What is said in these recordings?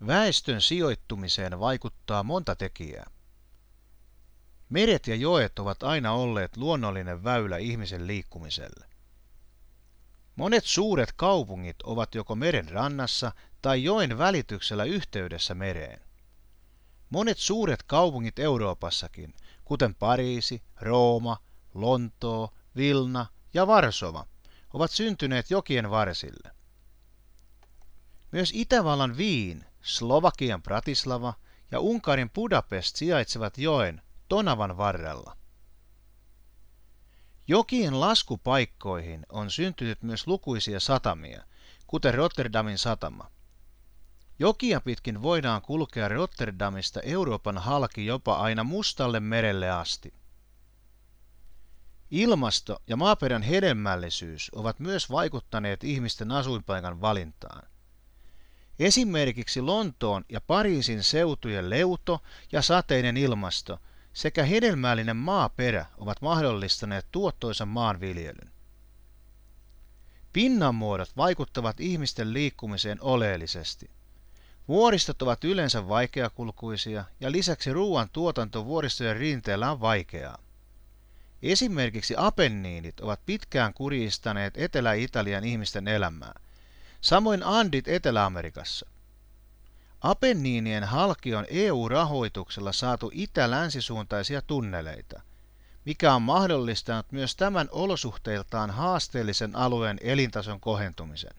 Väestön sijoittumiseen vaikuttaa monta tekijää. Meret ja joet ovat aina olleet luonnollinen väylä ihmisen liikkumiselle. Monet suuret kaupungit ovat joko meren rannassa tai joen välityksellä yhteydessä mereen. Monet suuret kaupungit Euroopassakin, kuten Pariisi, Rooma, Lontoo, Vilna ja Varsova, ovat syntyneet jokien varsille. Myös Itävallan Wien, Slovakian Bratislava ja Unkarin Budapest sijaitsevat joen Tonavan varrella. Jokien laskupaikkoihin on syntynyt myös lukuisia satamia, kuten Rotterdamin satama. Jokia pitkin voidaan kulkea Rotterdamista Euroopan halki jopa aina Mustalle merelle asti. Ilmasto ja maaperän hedelmällisyys ovat myös vaikuttaneet ihmisten asuinpaikan valintaan. Esimerkiksi Lontoon ja Pariisin seutujen leuto ja sateinen ilmasto sekä hedelmällinen maaperä ovat mahdollistaneet tuottoisan maanviljelyn. Pinnanmuodot vaikuttavat ihmisten liikkumiseen oleellisesti. Vuoristot ovat yleensä vaikeakulkuisia ja lisäksi ruoan tuotanto vuoristojen rinteellä on vaikeaa. Esimerkiksi Apenniinit ovat pitkään kurjistaneet Etelä-Italian ihmisten elämää, samoin Andit Etelä-Amerikassa. Apenniinien halki on EU-rahoituksella saatu itä-länsisuuntaisia tunneleita, mikä on mahdollistanut myös tämän olosuhteiltaan haasteellisen alueen elintason kohentumisen.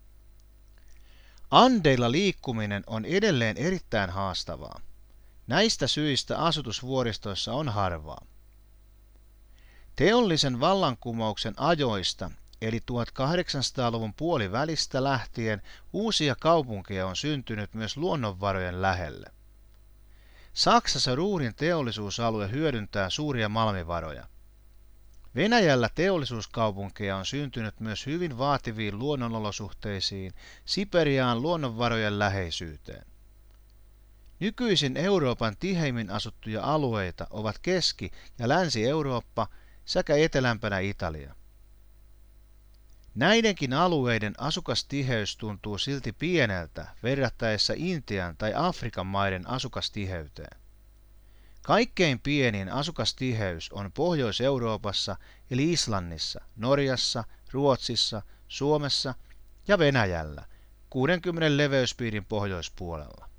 Andeilla liikkuminen on edelleen erittäin haastavaa. Näistä syistä asutusvuoristoissa on harvaa. Teollisen vallankumouksen ajoista, eli 1800-luvun puolivälistä lähtien, uusia kaupunkeja on syntynyt myös luonnonvarojen lähelle. Saksassa Ruhrin teollisuusalue hyödyntää suuria malmivaroja. Venäjällä teollisuuskaupunkeja on syntynyt myös hyvin vaativiin luonnonolosuhteisiin, Siperiaan luonnonvarojen läheisyyteen. Nykyisin Euroopan tiheimmin asuttuja alueita ovat Keski- ja Länsi-Eurooppa sekä etelämpänä Italia. Näidenkin alueiden asukastiheys tuntuu silti pieneltä verrattaessa Intian tai Afrikan maiden asukastiheyteen. Kaikkein pienin asukastiheys on Pohjois-Euroopassa eli Islannissa, Norjassa, Ruotsissa, Suomessa ja Venäjällä 60 leveyspiirin pohjoispuolella.